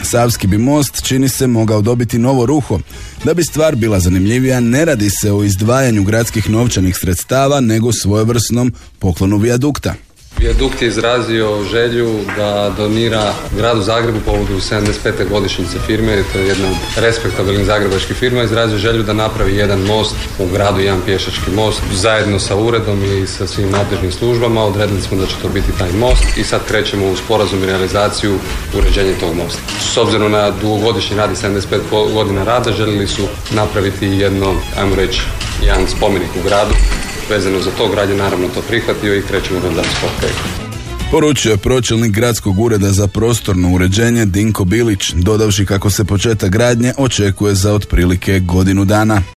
Savski bi most, čini se, mogao dobiti novo ruho. Da bi stvar bila zanimljivija, ne radi se o izdvajanju gradskih novčanih sredstava, nego svojevrsnom poklonu vijadukta. Vijadukt je izrazio želju da donira gradu Zagrebu povodu 75. godišnjice firme, to je jedna od respektabilnih zagrebačkih firma, izrazio želju da napravi jedan most u gradu, jedan pješački most, zajedno sa uredom i sa svim nadležnim službama. Odredili smo da će to biti taj most i sad krećemo u sporazum i realizaciju uređenja tog mosta. S obzirom na dugogodišnji rad i 75 godina rada, željeli su napraviti jedno, ajmo reći, jedan spomenik u gradu. Vezano za to, grad je naravno to prihvatio i krećemo na dalje sport projekta. Poručio je pročelnik Gradskog ureda za prostorno uređenje Dinko Bilić, dodavši kako se početak gradnje očekuje za otprilike godinu dana.